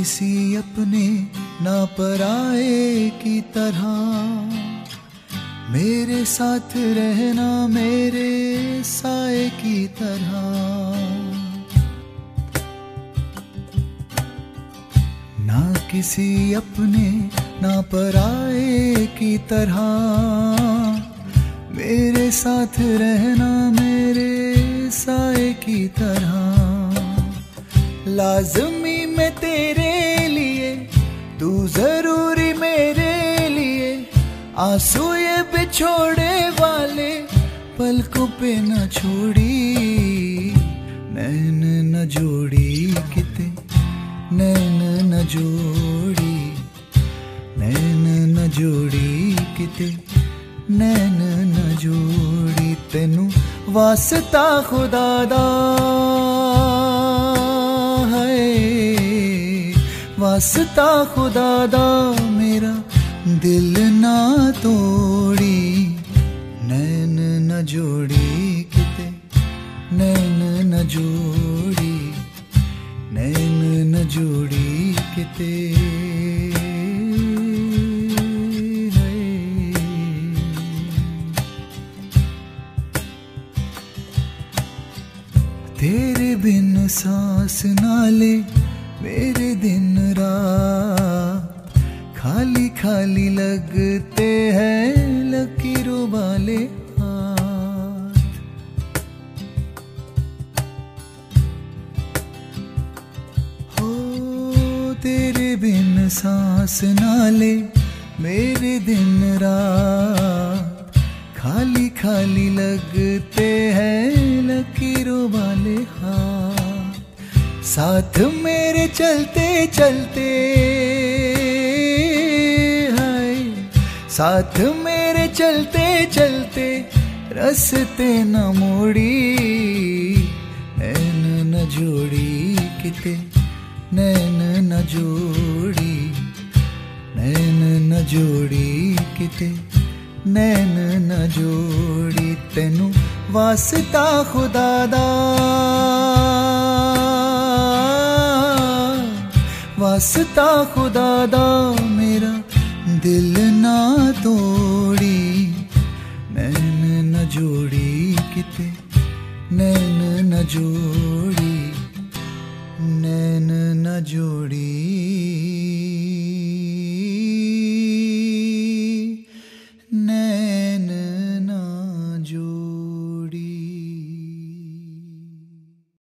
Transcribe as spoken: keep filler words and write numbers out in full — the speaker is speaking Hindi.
किसी अपने ना पराए की तरह मेरे साथ रहना मेरे साए की तरह। ना किसी अपने ना पराए की तरह मेरे साथ रहना मेरे साए की तरह। लाज़मी मैं तेरे लिए तू जरूरी मेरे लिए, आंसू ये बिछोड़े वाले पलकों पे न छोड़ी। नैन न जोड़ी किते नैन न जोड़ी, नैन न जोड़ी किते नैन न जोड़ी। तेनू वास्ता खुदा दा है, वास्ता खुदा दा मेरा दिल ना तोड़ी। नैन न जोड़ी किते नैन न जोड़ी, नैन न जोड़ी किते। तेरे बिन सांस ना ले मेरे दिन रात, खाली खाली लगते हैं लकीरों वाले हाथ। हो तेरे बिन सांस ना ले मेरे दिन रात, खाली खाली लगते हैं लकीरों वाले हाथ। साथ मेरे चलते चलते हाय, साथ मेरे चलते चलते रस्ते न मोड़ी। नैन न जोड़ी किते नैन न जोड़ी, नैन न जोड़ी किते नैन न जोड़ी। तेनू वास्ता खुदा दा, वास्ता खुदा दा मेरा दिल ना तोड़ी। नैन न जोड़ी किते नैन न जोड़ी।